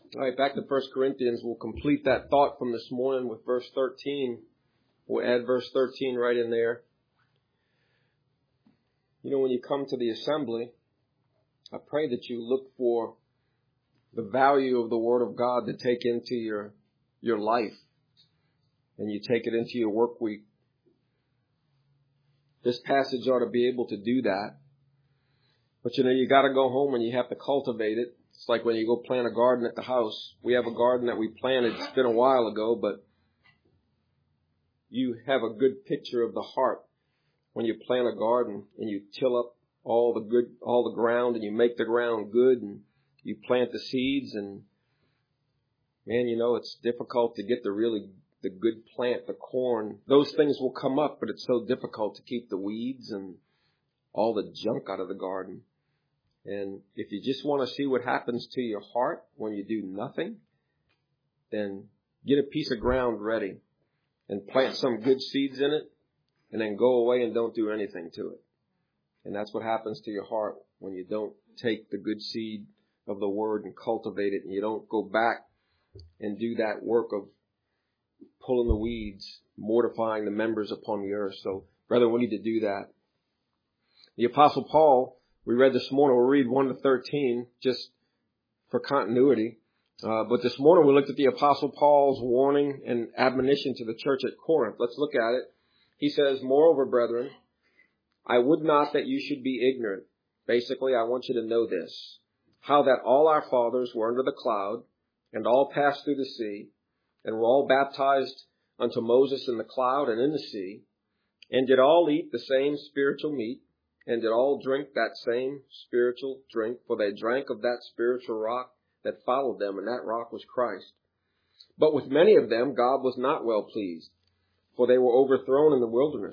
All right, back to 1 Corinthians. We'll complete that thought from this morning with verse 13. We'll add verse 13 right in there. You know, when you come to the assembly, I pray that you look for the value of the Word of God to take into your life, and you take it into your work week. This passage ought to be able to do that. But you know, you got to go home and you have to cultivate it. It's like when you go plant a garden at the house. We have a garden that we planted. It's been a while ago, but you have a good picture of the heart when you plant a garden and you till up all the ground, and you make the ground good, and you plant the seeds, and man, you know, it's difficult to get the good plant, the corn. Those things will come up, but it's so difficult to keep the weeds and all the junk out of the garden. And if you just want to see what happens to your heart when you do nothing, then get a piece of ground ready and plant some good seeds in it, and then go away and don't do anything to it. And that's what happens to your heart when you don't take the good seed of the Word and cultivate it, and you don't go back and do that work of pulling the weeds, mortifying the members upon the earth. So, brethren, we need to do that. The Apostle Paul, we read this morning, we'll read 1 to 13 just for continuity. But this morning we looked at the Apostle Paul's warning and admonition to the church at Corinth. Let's look at it. He says, "Moreover, brethren, I would not that you should be ignorant." Basically, I want you to know this: how that all our fathers were under the cloud, and all passed through the sea, and were all baptized unto Moses in the cloud and in the sea, and did all eat the same spiritual meat, and did all drink that same spiritual drink, for they drank of that spiritual rock that followed them, and that rock was Christ. But with many of them God was not well pleased, for they were overthrown in the wilderness.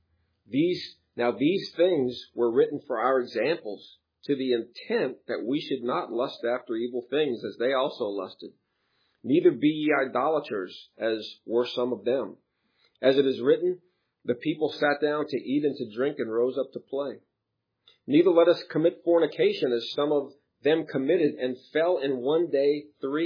These things were written for our examples, to the intent that we should not lust after evil things, as they also lusted. Neither be ye idolaters, as were some of them. As it is written, the people sat down to eat and to drink, and rose up to play. Neither let us commit fornication, as some of them committed, and fell in one day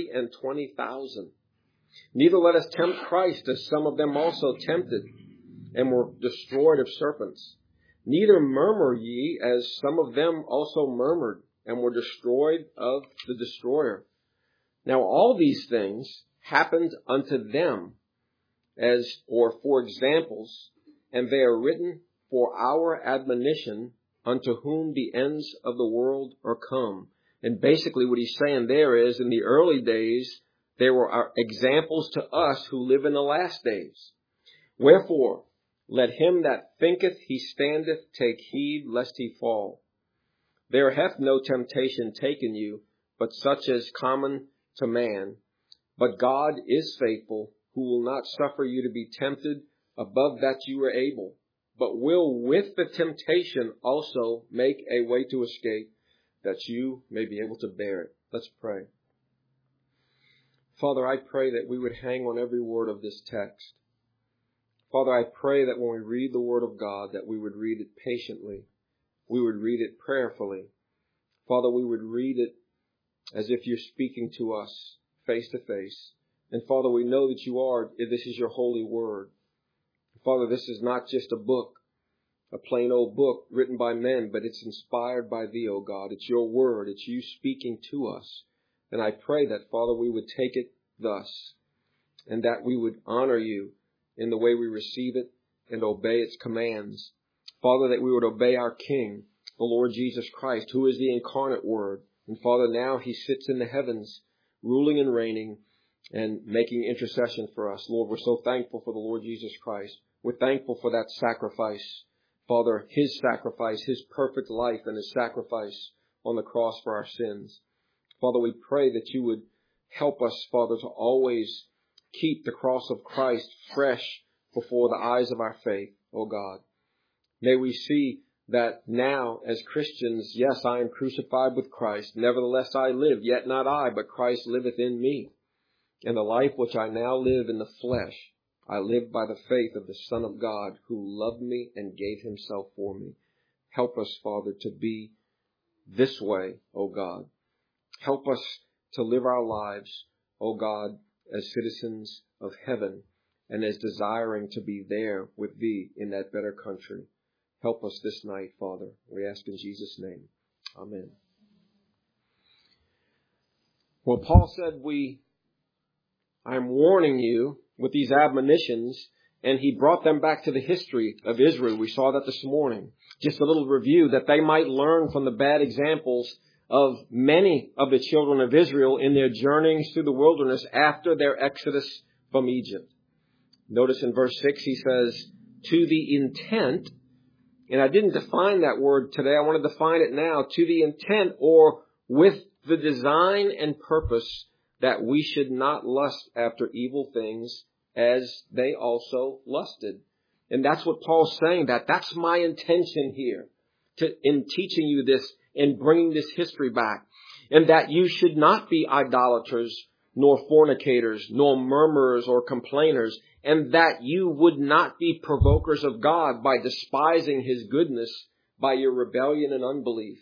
23,000. Neither let us tempt Christ, as some of them also tempted, and were destroyed of serpents. Neither murmur ye, as some of them also murmured, and were destroyed of the destroyer. Now all these things happened unto them for examples, and they are written for our admonition, unto whom the ends of the world are come. And basically what he's saying there is, in the early days, there were examples to us who live in the last days. Wherefore, let him that thinketh he standeth take heed lest he fall. There hath no temptation taken you, but such as common to man. But God is faithful, who will not suffer you to be tempted above that you are able, but will with the temptation also make a way to escape, that you may be able to bear it. Let's pray. Father, I pray that we would hang on every word of this text. Father, I pray that when we read the Word of God, that we would read it patiently. We would read it prayerfully. Father, we would read it as if you're speaking to us face to face. And Father, we know that this is your holy Word. Father, this is not just a book, a plain old book written by men, but it's inspired by thee, O God. It's your Word. It's you speaking to us. And I pray that, Father, we would take it thus, and that we would honor you in the way we receive it and obey its commands. Father, that we would obey our King, the Lord Jesus Christ, who is the incarnate Word. And Father, now he sits in the heavens, ruling and reigning and making intercession for us. Lord, we're so thankful for the Lord Jesus Christ. We're thankful for that sacrifice. Father, his sacrifice, his perfect life and his sacrifice on the cross for our sins. Father, we pray that you would help us, Father, to always keep the cross of Christ fresh before the eyes of our faith, O God. May we see that now as Christians, yes, I am crucified with Christ. Nevertheless I live, yet not I, but Christ liveth in me. And the life which I now live in the flesh, I live by the faith of the Son of God, who loved me and gave himself for me. Help us, Father, to be this way, O God. Help us to live our lives, O God, as citizens of heaven and as desiring to be there with Thee in that better country. Help us this night, Father. We ask in Jesus' name. Amen. Well, Paul said, I'm warning you with these admonitions, and he brought them back to the history of Israel. We saw that this morning. Just a little review that they might learn from the bad examples of many of the children of Israel in their journeyings through the wilderness after their exodus from Egypt. Notice in verse 6 he says, to the intent, and I didn't define that word today, I want to define it now, to the intent or with the design and purpose that we should not lust after evil things as they also lusted. And that's what Paul's saying, that's my intention here in teaching you this and bringing this history back. And that you should not be idolaters, nor fornicators, nor murmurers or complainers, and that you would not be provokers of God by despising His goodness by your rebellion and unbelief.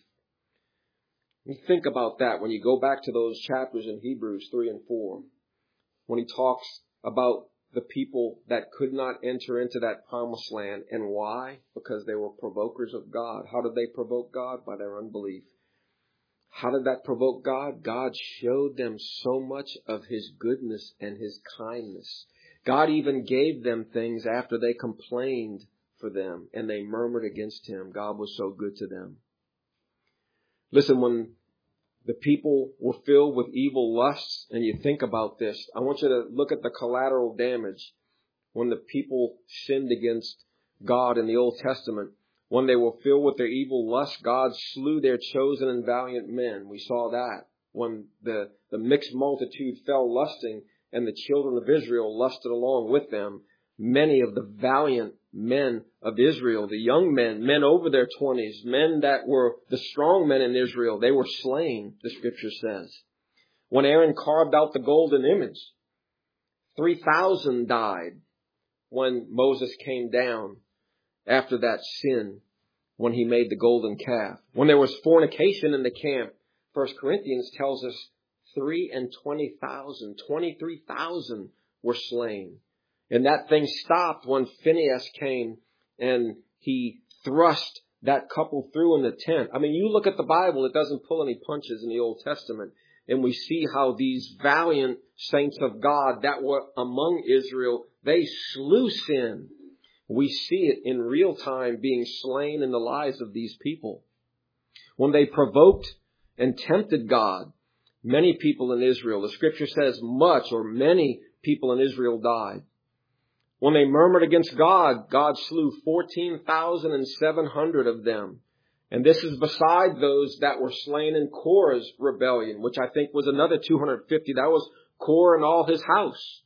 You think about that when you go back to those chapters in Hebrews 3 and 4, when he talks about the people that could not enter into that promised land. And why? Because they were provokers of God. How did they provoke God? By their unbelief. How did that provoke God? God showed them so much of His goodness and His kindness. God even gave them things after they complained for them and they murmured against Him. God was so good to them. Listen, when the people were filled with evil lusts, and you think about this, I want you to look at the collateral damage when the people sinned against God in the Old Testament. When they were filled with their evil lusts, God slew their chosen and valiant men. We saw that. When the mixed multitude fell lusting and the children of Israel lusted along with them, many of the valiant men of Israel, the young men over their 20s, men that were the strong men in Israel, they were slain, the scripture says. When Aaron carved out the golden image, 3,000 died when Moses came down after that sin, when he made the golden calf. When there was fornication in the camp, 1 Corinthians tells us 23,000 were slain. And that thing stopped when Phinehas came and he thrust that couple through in the tent. I mean, you look at the Bible, it doesn't pull any punches in the Old Testament. And we see how these valiant saints of God that were among Israel, they slew sin. We see it in real time being slain in the lives of these people. When they provoked and tempted God, many people in Israel, the scripture says much or many people in Israel died. When they murmured against God, God slew 14,700 of them. And this is beside those that were slain in Korah's rebellion, which I think was another 250. That was Korah and all his house.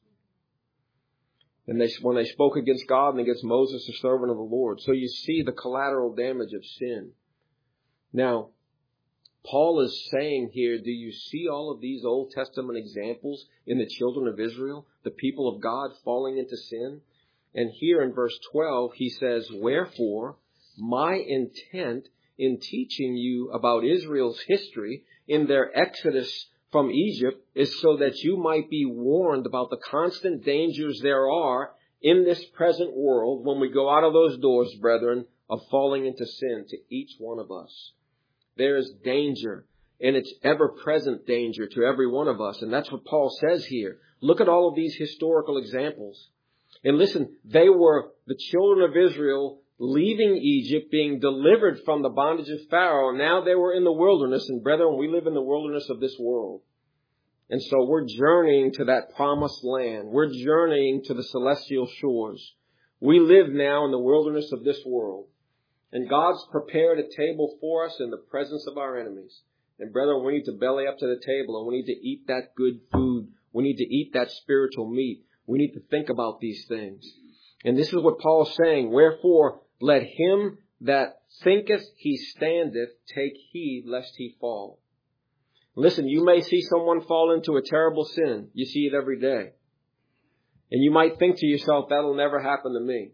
And when they spoke against God and against Moses, the servant of the Lord. So you see the collateral damage of sin. Now, Paul is saying here, do you see all of these Old Testament examples in the children of Israel, the people of God falling into sin? And here in verse 12, he says, wherefore, my intent in teaching you about Israel's history in their exodus from Egypt is so that you might be warned about the constant dangers there are in this present world when we go out of those doors, brethren, of falling into sin to each one of us. There is danger, and it's ever-present danger to every one of us. And that's what Paul says here. Look at all of these historical examples. And listen, they were the children of Israel leaving Egypt, being delivered from the bondage of Pharaoh. Now they were in the wilderness. And brethren, we live in the wilderness of this world. And so we're journeying to that promised land. We're journeying to the celestial shores. We live now in the wilderness of this world. And God's prepared a table for us in the presence of our enemies. And brethren, we need to belly up to the table and we need to eat that good food. We need to eat that spiritual meat. We need to think about these things. And this is what Paul's saying. Wherefore, let him that thinketh he standeth take heed lest he fall. Listen, you may see someone fall into a terrible sin. You see it every day. And you might think to yourself, that'll never happen to me.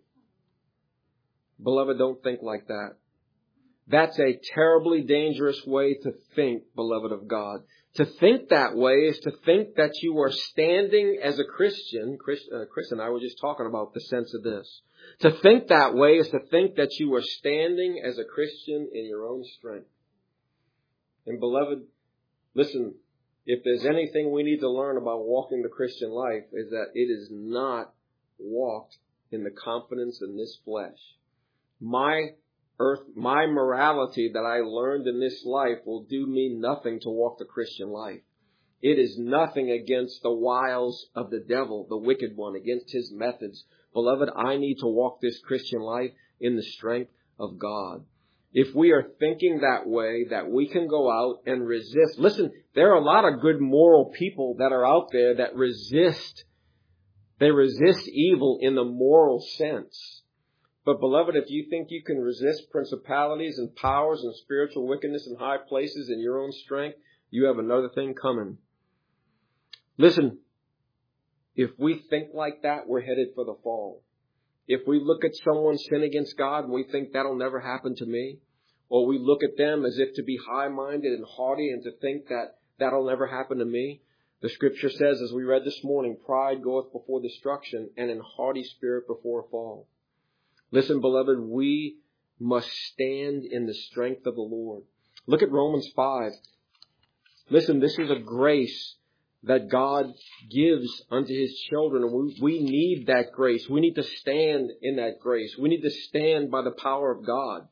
Beloved, don't think like that. That's a terribly dangerous way to think, beloved of God. To think that way is to think that you are standing as a Christian. Chris and I were just talking about the sense of this. To think that way is to think that you are standing as a Christian in your own strength. And beloved, listen, if there's anything we need to learn about walking the Christian life, is that it is not walked in the confidence in this flesh. My morality that I learned in this life will do me nothing to walk the Christian life. It is nothing against the wiles of the devil, the wicked one, against his methods. Beloved, I need to walk this Christian life in the strength of God. If we are thinking that way, that we can go out and resist. Listen, there are a lot of good moral people that are out there that resist. They resist evil in the moral sense. But beloved, if you think you can resist principalities and powers and spiritual wickedness in high places in your own strength, you have another thing coming. Listen, if we think like that, we're headed for the fall. If we look at someone sin against God and we think that'll never happen to me, or we look at them as if to be high-minded and haughty and to think that that'll never happen to me, the scripture says, as we read this morning, pride goeth before destruction and an haughty spirit before a fall. Listen, beloved, we must stand in the strength of the Lord. Look at Romans 5. Listen, this is a grace that God gives unto his children. And we need that grace. We need to stand in that grace. We need to stand by the power of God.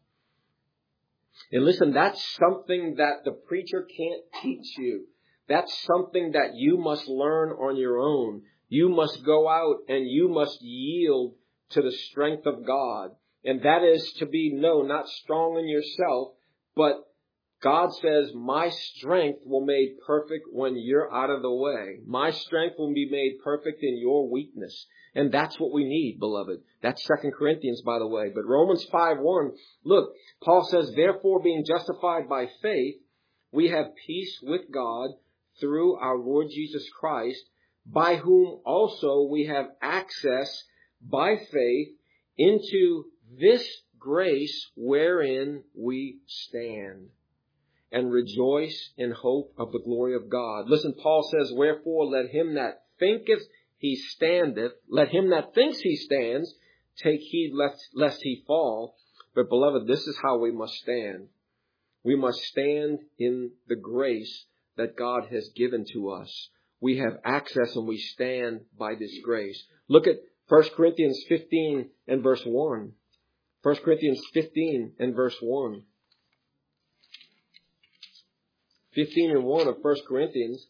And listen, that's something that the preacher can't teach you. That's something that you must learn on your own. You must go out and you must yield to the strength of God. And that is to be, no, not strong in yourself, but God says, my strength will be made perfect when you're out of the way. My strength will be made perfect in your weakness. And that's what we need, beloved. That's 2 Corinthians, by the way. But Romans 5:1, look, Paul says, therefore being justified by faith, we have peace with God through our Lord Jesus Christ, by whom also we have access by faith into this grace wherein we stand, and rejoice in hope of the glory of God. Listen, Paul says, wherefore let him that thinketh he standeth, let him that thinks he stands, take heed lest he fall. But beloved, this is how we must stand. We must stand in the grace that God has given to us. We have access and we stand by this grace. Look at 1 Corinthians 15 and verse 1. 1 Corinthians 15 and verse 1. 15 and 1 of 1 Corinthians.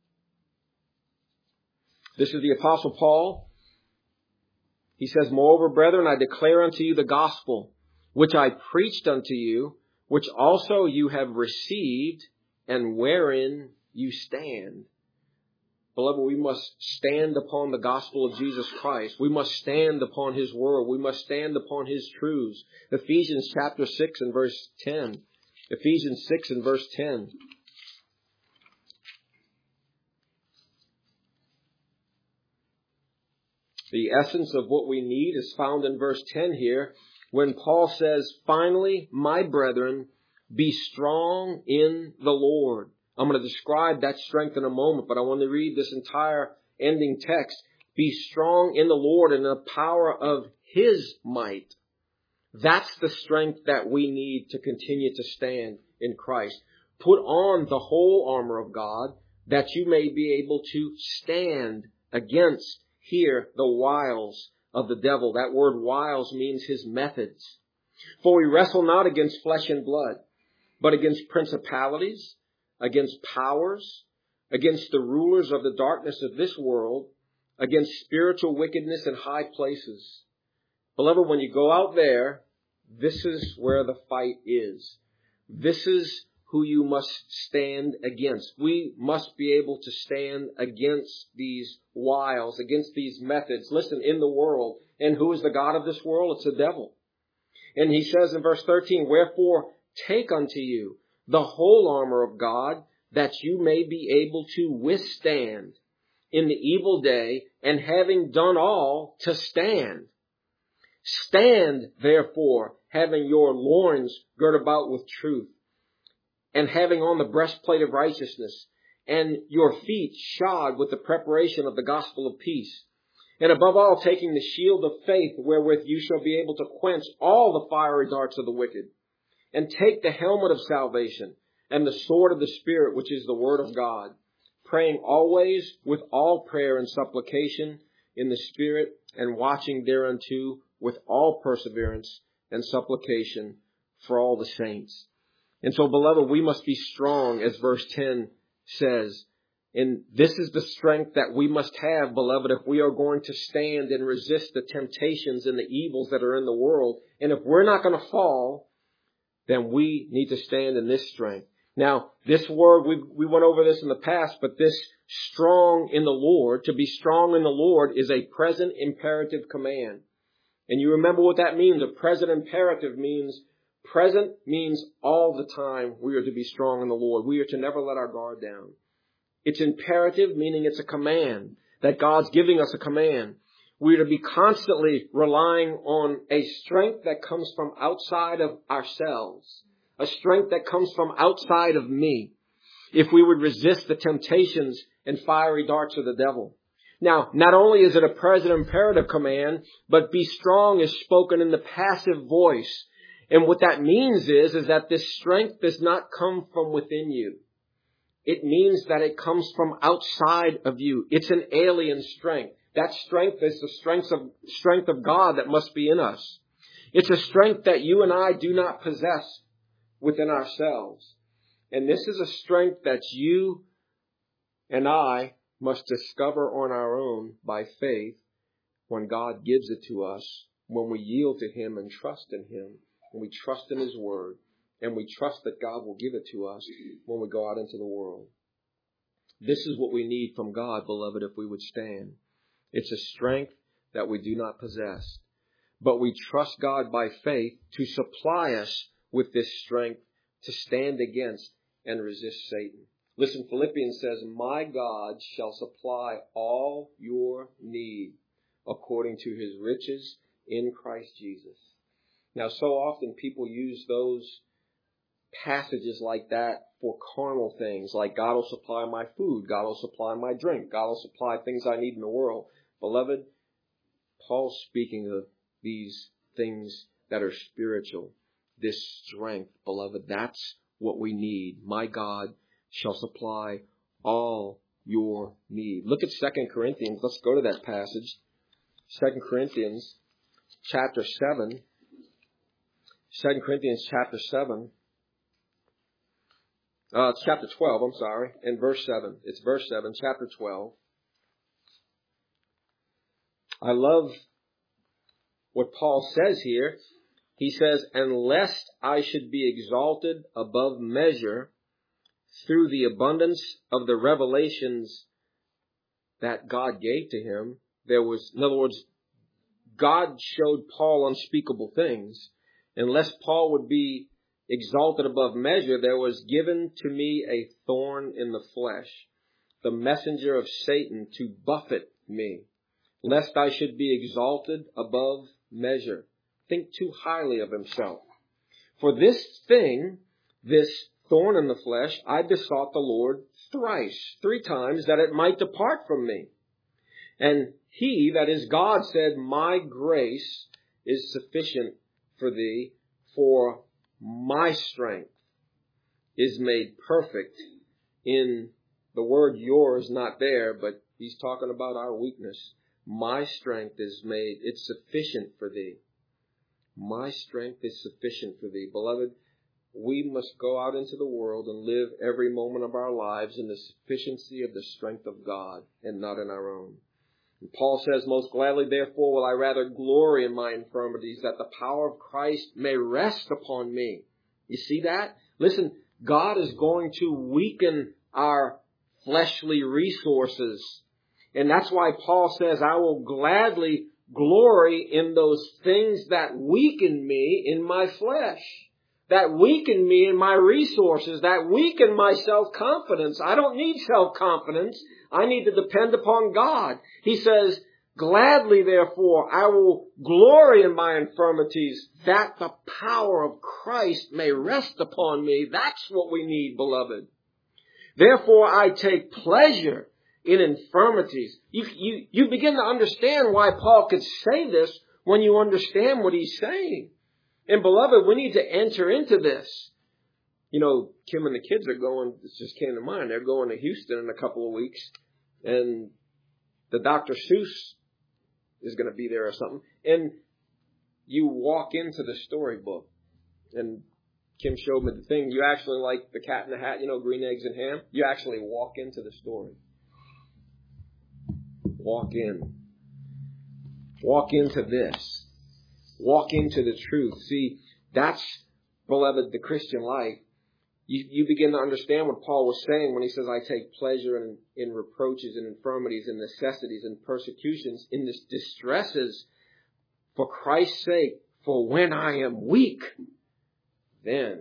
This is the Apostle Paul. He says, moreover, brethren, I declare unto you the gospel, which I preached unto you, which also you have received, and wherein you stand. Beloved, we must stand upon the gospel of Jesus Christ. We must stand upon his word. We must stand upon his truths. Ephesians chapter 6 and verse 10. Ephesians 6 and verse 10. The essence of what we need is found in verse 10 here, when Paul says, finally, my brethren, be strong in the Lord. I'm going to describe that strength in a moment, but I want to read this entire ending text. Be strong in the Lord and in the power of his might. That's the strength that we need to continue to stand in Christ. Put on the whole armor of God that you may be able to stand against here the wiles of the devil. That word wiles means his methods. For we wrestle not against flesh and blood, but against principalities, against powers, against the rulers of the darkness of this world, against spiritual wickedness in high places. Beloved, when you go out there, this is where the fight is. This is who you must stand against. We must be able to stand against these wiles, against these methods. Listen, in the world. And who is the god of this world? It's the devil. And he says in verse 13, wherefore take unto you the whole armor of God, that you may be able to withstand in the evil day, and having done all, to stand. Stand, therefore, having your loins girt about with truth, and having on the breastplate of righteousness, and your feet shod with the preparation of the gospel of peace. And above all, taking the shield of faith, wherewith you shall be able to quench all the fiery darts of the wicked. And take the helmet of salvation and the sword of the Spirit, which is the word of God, praying always with all prayer and supplication in the Spirit, and watching thereunto with all perseverance and supplication for all the saints. And so, beloved, we must be strong, as verse 10 says. And this is the strength that we must have, beloved, if we are going to stand and resist the temptations and the evils that are in the world. And if we're not going to fall, then we need to stand in this strength. Now, this word, we went over this in the past, but this strong in the Lord, to be strong in the Lord, is a present imperative command. And you remember what that means. A present imperative means, present means all the time we are to be strong in the Lord. We are to never let our guard down. It's imperative, meaning it's a command, that God's giving us a command. We're to be constantly relying on a strength that comes from outside of ourselves, a strength that comes from outside of me, if we would resist the temptations and fiery darts of the devil. Now, not only is it a present imperative command, but be strong is spoken in the passive voice. And what that means is that this strength does not come from within you. It means that it comes from outside of you. It's an alien strength. That strength is the strength of God that must be in us. It's a strength that you and I do not possess within ourselves. And this is a strength that you and I must discover on our own by faith when God gives it to us, when we yield to Him and trust in Him, when we trust in His Word. And we trust that God will give it to us when we go out into the world. This is what we need from God, beloved, if we would stand. It's a strength that we do not possess. But we trust God by faith to supply us with this strength to stand against and resist Satan. Listen, Philippians says, my God shall supply all your need according to His riches in Christ Jesus. Now, so often people use those passages like that for carnal things, like God will supply my food, God will supply my drink, God will supply things I need in the world. Beloved, Paul's speaking of these things that are spiritual. This strength, beloved, that's what we need. My God shall supply all your need. Look at 2 Corinthians. Let's go to that passage. 2 Corinthians chapter 7. 2 Corinthians chapter 7. It's chapter 12, and verse 7. It's verse 7, chapter 12. I love what Paul says here. He says, and lest I should be exalted above measure through the abundance of the revelations that God gave to him. In other words, God showed Paul unspeakable things. Unless Paul would be exalted above measure, there was given to me a thorn in the flesh, the messenger of Satan to buffet me, lest I should be exalted above measure. Think too highly of himself. For this thing, this thorn in the flesh, I besought the Lord three times, that it might depart from me. And He, that is God, said, my grace is sufficient for thee, for my strength is made perfect in, the word yours not there, but he's talking about our weakness. My strength is made, it's sufficient for thee. My strength is sufficient for thee. Beloved, we must go out into the world and live every moment of our lives in the sufficiency of the strength of God and not in our own. And Paul says, most gladly, therefore, will I rather glory in my infirmities, that the power of Christ may rest upon me. You see that? Listen, God is going to weaken our fleshly resources. And that's why Paul says, I will gladly glory in those things that weaken me in my flesh, that weaken me in my resources, that weaken my self-confidence. I don't need self-confidence. I need to depend upon God. He says, gladly, therefore, I will glory in my infirmities, that the power of Christ may rest upon me. That's what we need, beloved. Therefore, I take pleasure in infirmities. You begin to understand why Paul could say this when you understand what he's saying. And beloved, we need to enter into this. You know, Kim and the kids are going, this just came to mind, they're going to Houston in a couple of weeks. And the Dr. Seuss is going to be there or something. And you walk into the storybook. And Kim showed me the thing. You actually, like the Cat in the Hat, you know, green eggs and ham. You actually walk into the story. Walk in. Walk into this. Walk into the truth. See, that's, beloved, the Christian life. You begin to understand what Paul was saying when he says, I take pleasure in reproaches and infirmities and necessities and persecutions, in this distresses for Christ's sake. For when I am weak, then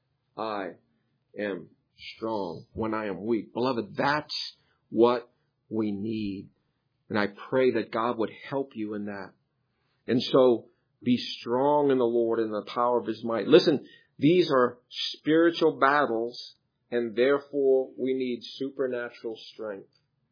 I am strong. When I am weak. Beloved, that's what we need. And I pray that God would help you in that. And so be strong in the Lord and the power of His might. Listen, these are spiritual battles, and therefore we need supernatural strength.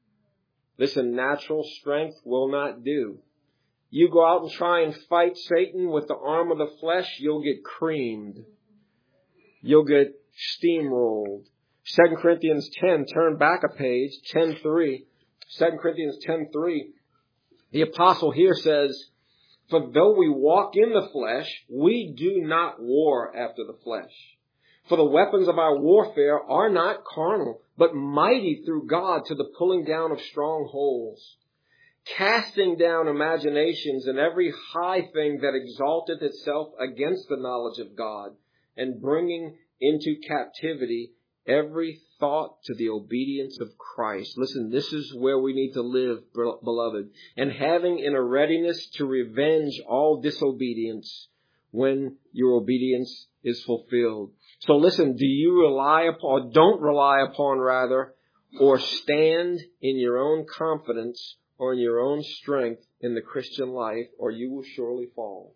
Listen, natural strength will not do. You go out and try and fight Satan with the arm of the flesh, you'll get creamed. You'll get steamrolled. 2 Corinthians 10, turn back a page, 10:3. 2 Corinthians 10:3, the apostle here says, for though we walk in the flesh, we do not war after the flesh. For the weapons of our warfare are not carnal, but mighty through God to the pulling down of strongholds, casting down imaginations and every high thing that exalteth itself against the knowledge of God, and bringing into captivity every thought to the obedience of Christ. Listen, this is where we need to live, beloved. And having in a readiness to revenge all disobedience when your obedience is fulfilled. So listen, do you rely upon, or don't rely upon rather, or stand in your own confidence or in your own strength in the Christian life, or you will surely fall.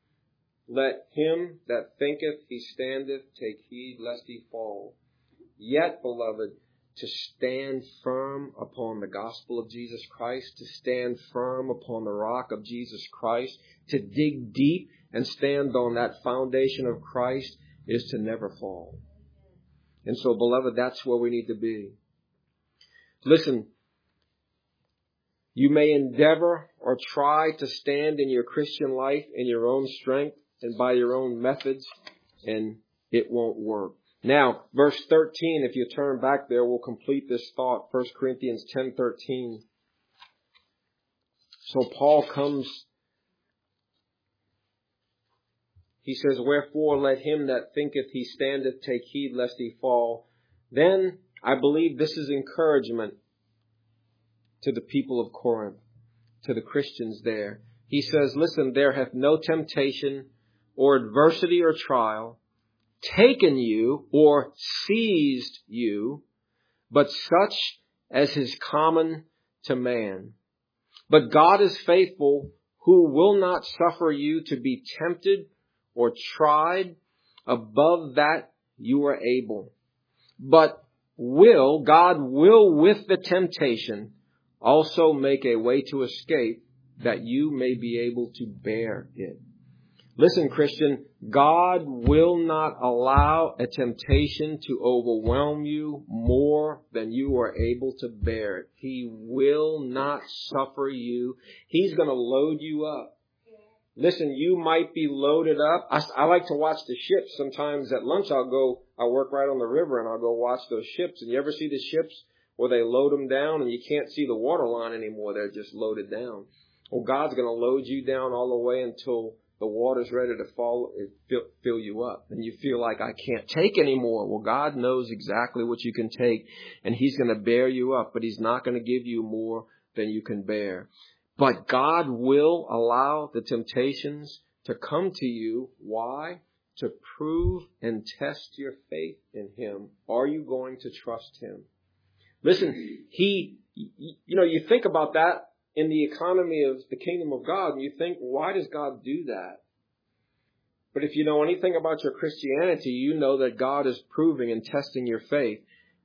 Let him that thinketh he standeth take heed lest he fall. Yet, beloved, to stand firm upon the gospel of Jesus Christ, to stand firm upon the rock of Jesus Christ, to dig deep and stand on that foundation of Christ is to never fall. And so, beloved, that's where we need to be. Listen, you may endeavor or try to stand in your Christian life in your own strength and by your own methods, and it won't work. Now, verse 13, if you turn back there, we'll complete this thought. 1 Corinthians 10:13. So Paul comes, he says, wherefore let him that thinketh he standeth take heed lest he fall. Then I believe this is encouragement to the people of Corinth, to the Christians there. He says, listen, there hath no temptation or adversity or trial taken you or seized you, but such as is common to man. But God is faithful, who will not suffer you to be tempted or tried above that you are able. But God will with the temptation also make a way to escape, that you may be able to bear it. Listen, Christian, God will not allow a temptation to overwhelm you more than you are able to bear it. He will not suffer you. He's going to load you up. Listen, you might be loaded up. I like to watch the ships. Sometimes at lunch I work right on the river and I'll go watch those ships. And you ever see the ships where they load them down and you can't see the water line anymore? They're just loaded down. Well, God's going to load you down all the way until the water's ready to fill you up. And you feel like, I can't take anymore. Well, God knows exactly what you can take, and He's going to bear you up, but He's not going to give you more than you can bear. But God will allow the temptations to come to you. Why? To prove and test your faith in Him. Are you going to trust Him? Listen, you think about that in the economy of the kingdom of God, and you think, why does God do that? But if you know anything about your Christianity, you know that God is proving and testing your faith.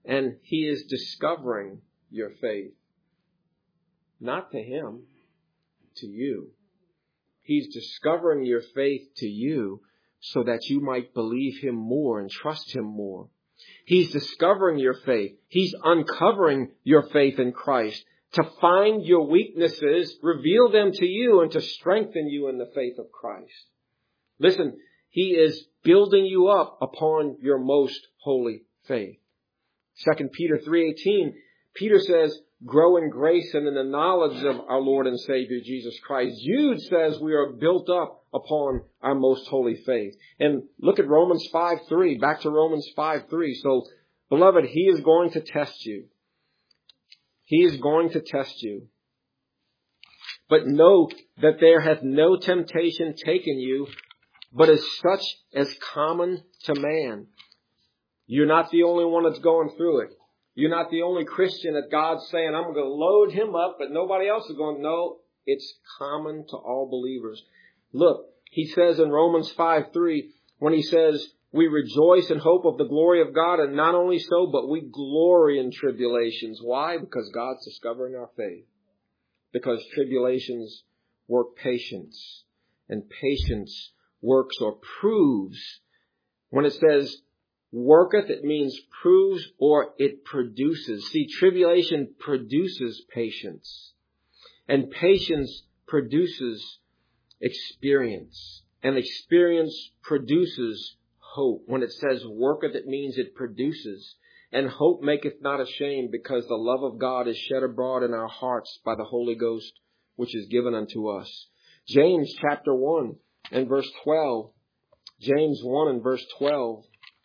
And He is discovering your faith. Not to Him, to you. He's discovering your faith to you so that you might believe Him more and trust Him more. He's discovering your faith. He's uncovering your faith in Christ to find your weaknesses, reveal them to you, and to strengthen you in the faith of Christ. Listen, He is building you up upon your most holy faith. 2 Peter 3:18, Peter says, grow in grace and in the knowledge of our Lord and Savior Jesus Christ. Jude says we are built up upon our most holy faith. And look at Romans 5:3, back to Romans 5:3. So, beloved, He is going to test you. He is going to test you. But know that there hath no temptation taken you, but as such as common to man. You're not the only one that's going through it. You're not the only Christian that God's saying, I'm going to load him up, but nobody else is going, no, it's common to all believers. Look, He says in Romans 5:3, when He says, we rejoice in hope of the glory of God, and not only so, but we glory in tribulations. Why? Because God's discovering our faith. Because tribulations work patience, and patience works or proves. When it says worketh, it means proves or it produces. See, tribulation produces patience, and patience produces experience, and experience produces hope. When it says worketh, it means it produces. And hope maketh not ashamed, because the love of God is shed abroad in our hearts by the Holy Ghost, which is given unto us. James chapter 1 and verse 12. James 1 and verse 12.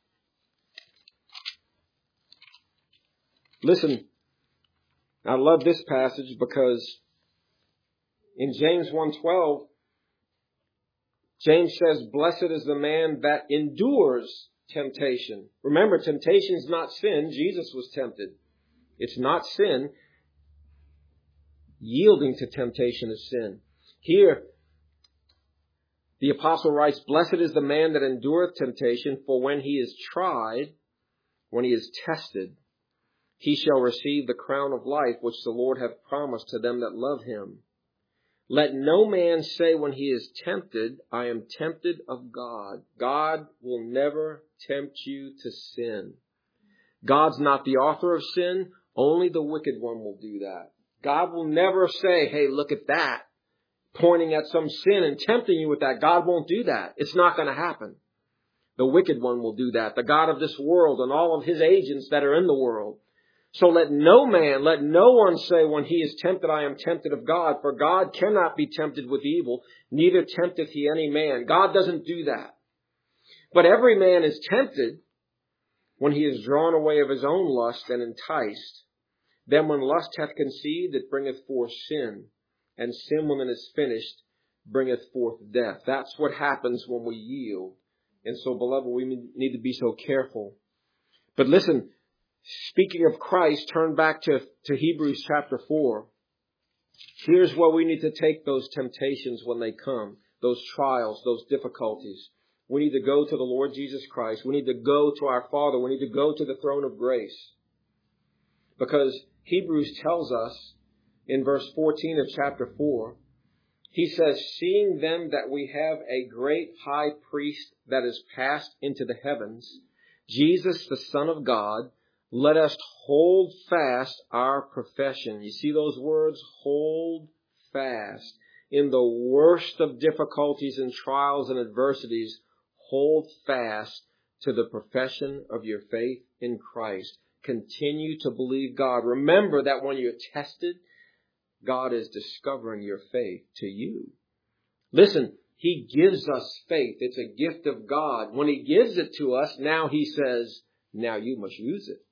Listen, I love this passage because in James 1:12, James says, blessed is the man that endures temptation. Remember, temptation is not sin. Jesus was tempted. It's not sin. Yielding to temptation is sin. Here, the apostle writes, blessed is the man that endureth temptation, for when he is tried, when he is tested, he shall receive the crown of life which the Lord hath promised to them that love Him. Let no man say when he is tempted, I am tempted of God. God will never tempt you to sin. God's not the author of sin. Only the wicked one will do that. God will never say, hey, look at that, pointing at some sin and tempting you with that. God won't do that. It's not going to happen. The wicked one will do that. The God of this world and all of his agents that are in the world. So let no one say when he is tempted, I am tempted of God. For God cannot be tempted with evil, neither tempteth He any man. God doesn't do that. But every man is tempted when he is drawn away of his own lust and enticed. Then when lust hath conceived, it bringeth forth sin. And sin, when it is finished, bringeth forth death. That's what happens when we yield. And so, beloved, we need to be so careful. But listen, speaking of Christ, turn back to Hebrews chapter 4. Here's where we need to take those temptations when they come, those trials, those difficulties. We need to go to the Lord Jesus Christ. We need to go to our Father. We need to go to the throne of grace. Because Hebrews tells us in verse 14 of chapter 4, he says, seeing then that we have a great high priest that is passed into the heavens, Jesus the Son of God, let us hold fast our profession. You see those words? Hold fast. In the worst of difficulties and trials and adversities, hold fast to the profession of your faith in Christ. Continue to believe God. Remember that when you're tested, God is discovering your faith to you. Listen, He gives us faith. It's a gift of God. When He gives it to us, now He says, now you must use it.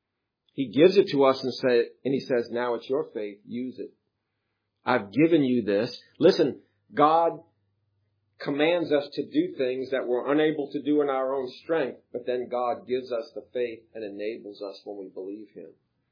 He gives it to us and He says, now it's your faith. Use it. I've given you this. Listen, God commands us to do things that we're unable to do in our own strength, but then God gives us the faith and enables us when we believe Him.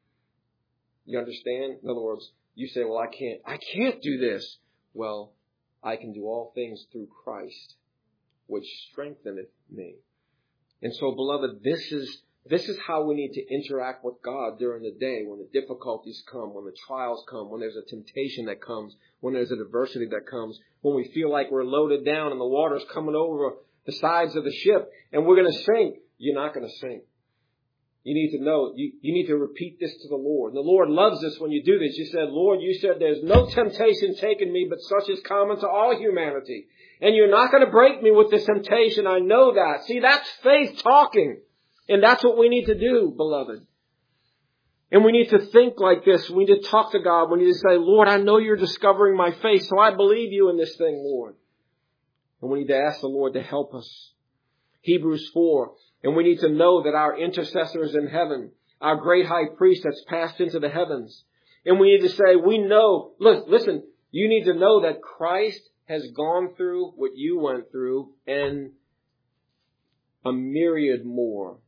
You understand? In other words, you say, well, I can't do this. Well, I can do all things through Christ, which strengtheneth me. And so, beloved, this is This is how we need to interact with God during the day, when the difficulties come, when the trials come, when there's a temptation that comes, when there's an adversity that comes, when we feel like we're loaded down and the water's coming over the sides of the ship and we're going to sink. You're not going to sink. You need to know, you need to repeat this to the Lord. And the Lord loves us when you do this. You said, Lord, you said there's no temptation taken me, but such is common to all humanity. And you're not going to break me with this temptation. I know that. See, that's faith talking. And that's what we need to do, beloved. And we need to think like this. We need to talk to God. We need to say, Lord, I know you're discovering my faith, so I believe you in this thing, Lord. And we need to ask the Lord to help us. Hebrews 4. And we need to know that our intercessor is in heaven, our great high priest that's passed into the heavens. And we need to say, we know, look, listen, you need to know that Christ has gone through what you went through and a myriad more.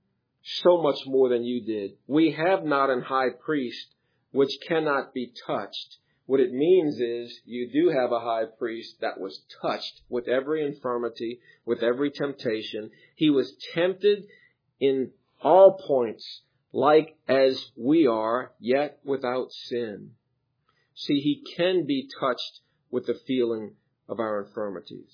So much more than you did. We have not an high priest which cannot be touched. What it means is you do have a high priest that was touched with every infirmity, with every temptation. He was tempted in all points, like as we are, yet without sin. See, he can be touched with the feeling of our infirmities.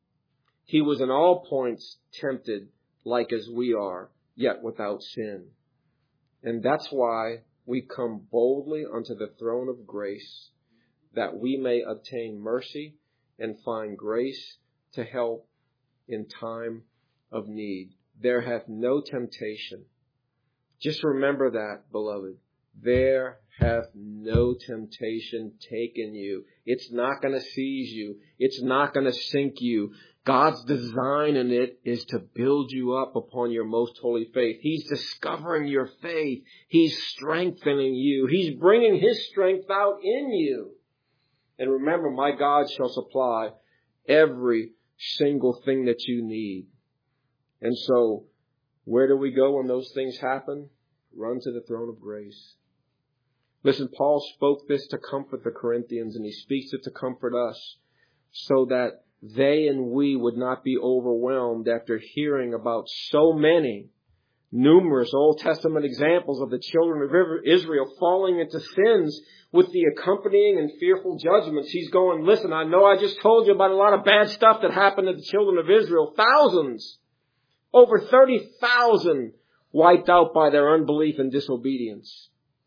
He was in all points tempted, like as we are, yet without sin. And that's why we come boldly unto the throne of grace, that we may obtain mercy and find grace to help in time of need. There hath no temptation. Just remember that, beloved. There hath no temptation taken you. It's not going to seize you. It's not going to sink you. God's design in it is to build you up upon your most holy faith. He's discovering your faith. He's strengthening you. He's bringing His strength out in you. And remember, my God shall supply every single thing that you need. And so, where do we go when those things happen? Run to the throne of grace. Listen, Paul spoke this to comfort the Corinthians, and he speaks it to comfort us, so that they and we would not be overwhelmed after hearing about so many numerous Old Testament examples of the children of Israel falling into sins with the accompanying and fearful judgments. He's going, listen, I know I just told you about a lot of bad stuff that happened to the children of Israel. Thousands, over 30,000 wiped out by their unbelief and disobedience.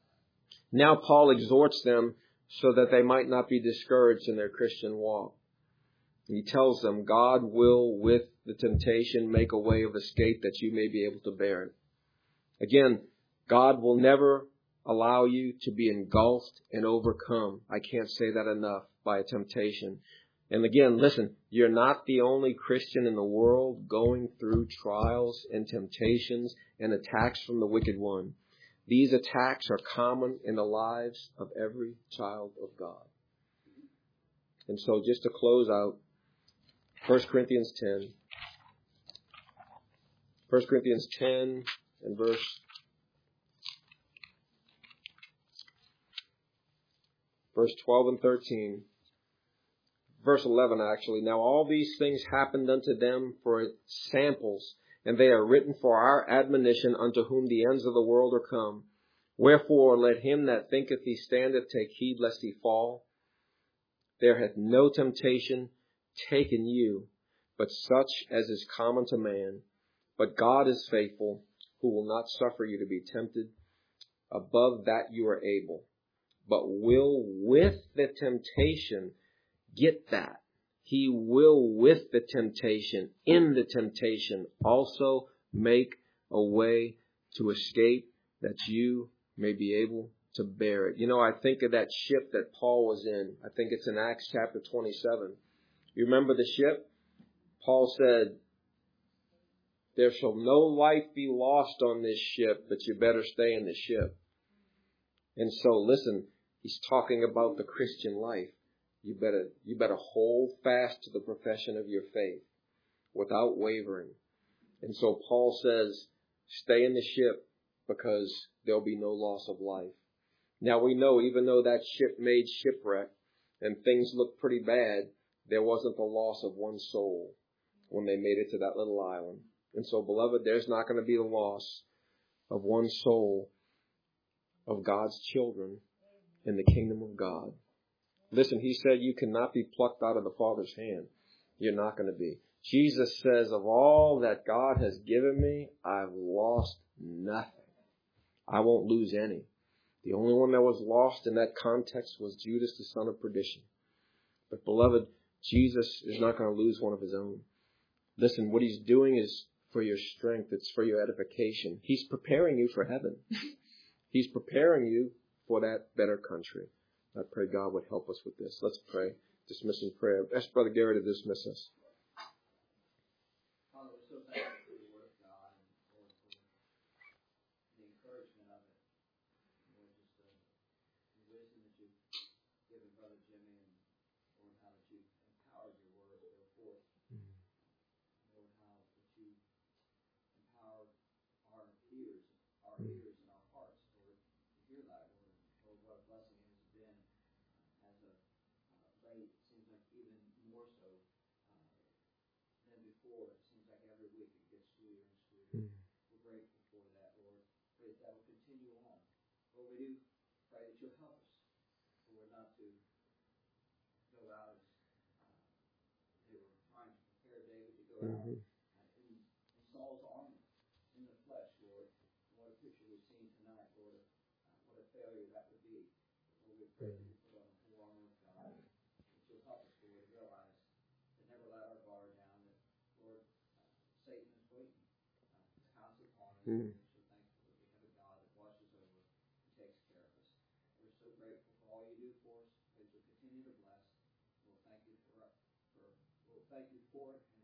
Now Paul exhorts them so that they might not be discouraged in their Christian walk. He tells them, God will, with the temptation, make a way of escape that you may be able to bear it. Again, God will never allow you to be engulfed and overcome. I can't say that enough, by a temptation. And again, listen, you're not the only Christian in the world going through trials and temptations and attacks from the wicked one. These attacks are common in the lives of every child of God. And so just to close out, 1 Corinthians 10 and verse 12 and 13. Verse 11, actually. Now all these things happened unto them for samples, and they are written for our admonition, unto whom the ends of the world are come. Wherefore let him that thinketh he standeth take heed lest he fall. There hath no temptation taken you, but such as is common to man. But God is faithful, who will not suffer you to be tempted above that you are able, but will with the temptation, get that, He will with the temptation, in the temptation, also make a way to escape, that you may be able to bear it. You know, I think of that ship that Paul was in. I think it's in Acts chapter 27. You remember the ship? Paul said, there shall no life be lost on this ship, but you better stay in the ship. And so, listen, he's talking about the Christian life. You better hold fast to the profession of your faith without wavering. And so Paul says, stay in the ship because there'll be no loss of life. Now we know, even though that ship made shipwreck and things looked pretty bad, there wasn't the loss of one soul when they made it to that little island. And so, beloved, there's not going to be a loss of one soul of God's children in the kingdom of God. Listen, he said you cannot be plucked out of the Father's hand. You're not going to be. Jesus says, of all that God has given me, I've lost nothing. I won't lose any. The only one that was lost in that context was Judas, the son of perdition. But beloved, Jesus is not going to lose one of his own. Listen, what he's doing is for your strength. It's for your edification. He's preparing you for heaven. He's preparing you for that better country. I pray God would help us with this. Let's pray. Dismiss in prayer. Ask Brother Gary to dismiss us. Father, we're so thankful for the Word of God and Lord, for the encouragement of it. Lord, just the wisdom that you've given Brother Jimmy and Lord, how that you've empowered your Word to go forth. Lord, how that you empowered our ears and our hearts, Lord, to hear thy Word. Lord, what a blessing it has been as a late, it seems like even more so than before. It seems like every week it gets sweeter and sweeter. We're grateful for that, Lord. Pray that will continue on. Lord, we do pray that you'll help us, Lord, not to go out as they were trying to prepare David to go out in Saul's armor, in the flesh, Lord. And what a picture we've seen tonight, Lord, of what a failure that would be. Lord, we pray that you put on the full armor of God. That you'll help us, Lord, to realize to never let our guard down, that, Lord, Satan is waiting to pounce upon us. We're so thankful that we have a God that watches over and takes care of us. We're so grateful for all you do for us. That you'll continue to bless. We'll thank you for it.